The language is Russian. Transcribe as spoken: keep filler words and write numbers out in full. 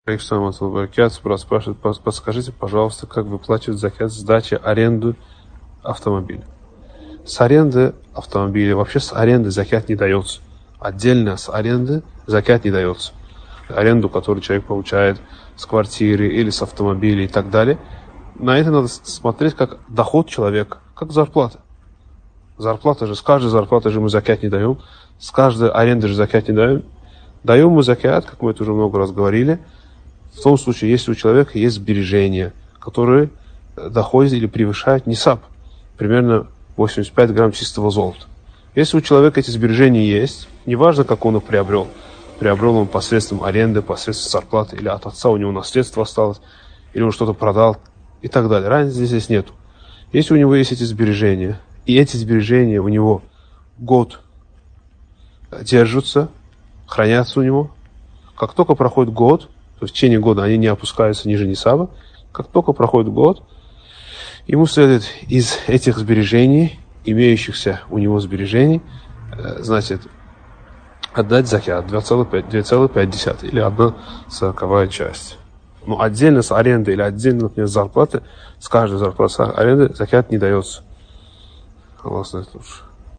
Брат спрашивает, подскажите, пожалуйста, как выплачивать закят с дачи аренду автомобиля. С аренды автомобиля, вообще с аренды закят не дается. Отдельно с аренды закят не дается. Аренду, которую человек получает с квартиры или с автомобиля и так далее, на это надо смотреть как доход человека, как зарплата. Зарплата же, с каждой зарплаты же мы закят не даем, с каждой аренды же закят не даем. Даем мы закят, как мы это уже много раз говорили, в том случае, если у человека есть сбережения, которые доходят или превышают нисаб, примерно восемьдесят пять грамм чистого золота. Если у человека эти сбережения есть, неважно, как он их приобрел, приобрел он посредством аренды, посредством зарплаты, или от отца у него наследство осталось, или он что-то продал, и так далее. Разницы здесь нету. Если у него есть эти сбережения, и эти сбережения у него год держатся, хранятся у него, как только проходит год, то есть в течение года они не опускаются ниже нисаба, как только проходит год, ему следует из этих сбережений, имеющихся у него сбережений, значит, отдать закят две целых пять десятых или одна сороковая часть. Но отдельно с аренды или отдельно, например, с зарплаты, с каждой зарплаты с аренды закят не дается. Аллах знает лучше.